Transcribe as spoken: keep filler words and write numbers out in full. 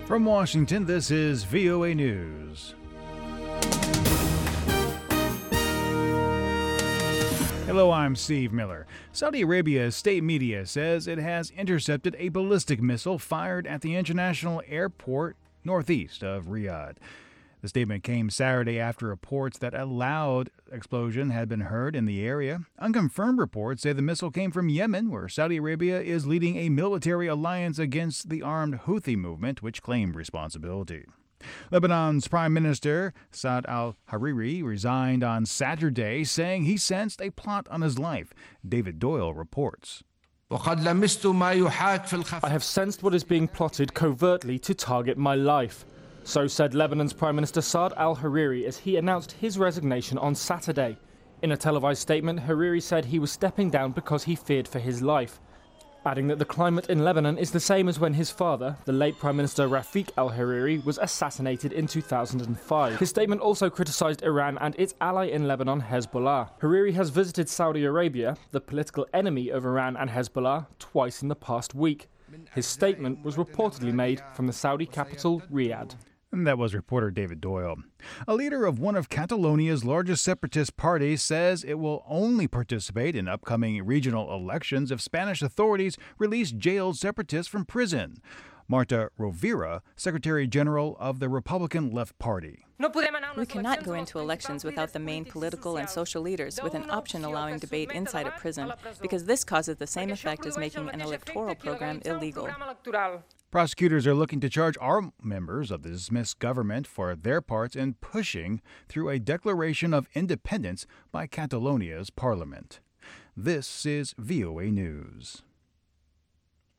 From Washington, this is V O A News. Hello, I'm Steve Miller. Saudi Arabia's state media says it has intercepted a ballistic missile fired at the international airport northeast of Riyadh. The statement came Saturday after reports that a loud explosion had been heard in the area. Unconfirmed reports say the missile came from Yemen, where Saudi Arabia is leading a military alliance against the armed Houthi movement, which claimed responsibility. Lebanon's Prime Minister Saad al-Hariri resigned on Saturday, saying he sensed a plot on his life. David Doyle reports. I have sensed what is being plotted covertly to target my life. So said Lebanon's Prime Minister Saad al-Hariri as he announced his resignation on Saturday. In a televised statement, Hariri said he was stepping down because he feared for his life, adding that the climate in Lebanon is the same as when his father, the late Prime Minister Rafiq al-Hariri, was assassinated in two thousand five. His statement also criticised Iran and its ally in Lebanon, Hezbollah. Hariri has visited Saudi Arabia, the political enemy of Iran and Hezbollah, twice in the past week. His statement was reportedly made from the Saudi capital, Riyadh. And that was reporter David Doyle. A leader of one of Catalonia's largest separatist parties says it will only participate in upcoming regional elections if Spanish authorities release jailed separatists from prison. Marta Rovira, Secretary General of the Republican Left Party. We cannot go into elections without the main political and social leaders, with an option allowing debate inside a prison, because this causes the same effect as making an electoral program illegal. Prosecutors are looking to charge our members of the dismissed government for their parts in pushing through a declaration of independence by Catalonia's parliament. This is V O A News.